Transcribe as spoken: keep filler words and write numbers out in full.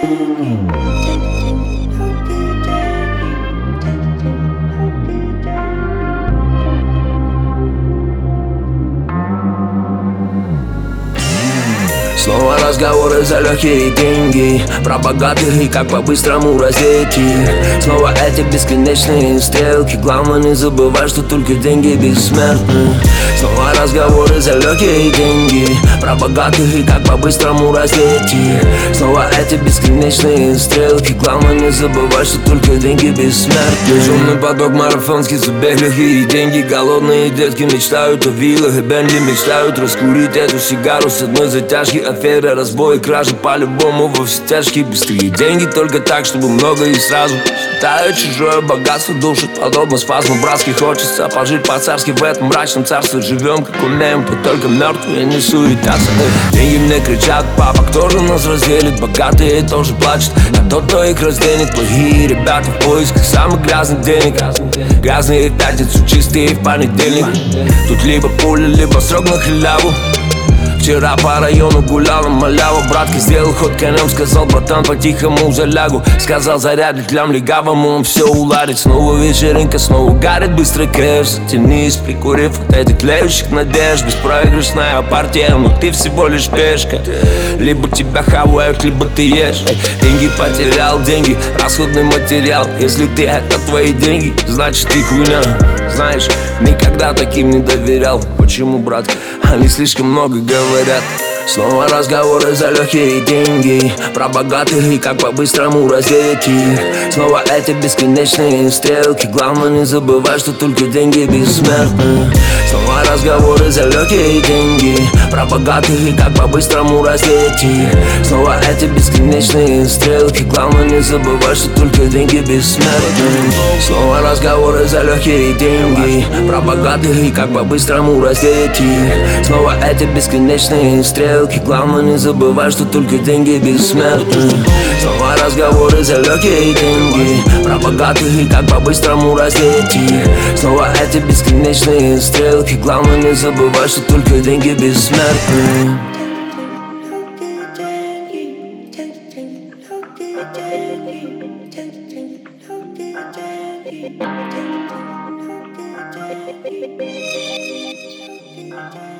Снова разговоры за легкие деньги, про богатых и как по-быстрому раздеть их. Снова эти бесконечные стрелки, главное не забывай, что только деньги бессмертны. Снова разговоры за легкие деньги, про богатых и как по-быстрому раздеть их. Снова эти бесконечные стрелки, главное не забывай, что только деньги бессмертны. Шумный поток марафонский забег, легкие деньги. Голодные детки мечтают о виллах и Бенли, мечтают раскурить эту сигару с одной затяжки. Аферы, разбои, кражи, по-любому во все тяжкие. Быстрее деньги, только так, чтобы много и сразу. Считаю чужое богатство, душит подобно спазму братски. Хочется пожить по-царски в этом мрачном царстве. Живем как умеем, тут только мертвые не суетятся. Деньги мне кричат: папа, кто же нас разделит? Богатые тоже плачут, а тот, кто их разденет. Плохие ребята в поисках самых грязных денег. Грязные в пятницу, чистые в понедельник. Тут либо пуля, либо срок на халяву. Вчера по району гуляла малява. Братка сделал ход конем, сказал: братан, по-тихому залягу. Сказал: зарядить лям легавому, он все уладит. Снова вечеринка, снова гарит быстро кэш. Затянись, прикурив от этих тлеющих надежд. Беспроигрышная партия, но ты всего лишь пешка. Либо тебя хавают, либо ты ешь. Деньги потерял, деньги, расходный материал. Если ты это твои деньги, значит ты хуйня. Знаешь, никогда таким не доверял. Почему, брат? Они слишком много говорят. Снова разговоры за легкие деньги, про богатых и как по-быстрому раздеть их. Снова эти бесконечные стрелки, главное не забывай, что только деньги бессмертны. Снова разговоры за легкие деньги, про богатых и как по-быстрому раздеть их. Снова эти бесконечные стрелки, главное не забывай, что только деньги бессмертны. Снова разговоры за легкие деньги, про богатых и как по-быстрому раздеть их. Снова эти бесконечные стрелки, главное не забывай, что только деньги бессмертны. Снова разговоры за легкие деньги, про богатых и как по-быстрому раздеть их. Снова эти бесконечные стрелки, главное не забывай, что только деньги бессмертны. Thank you.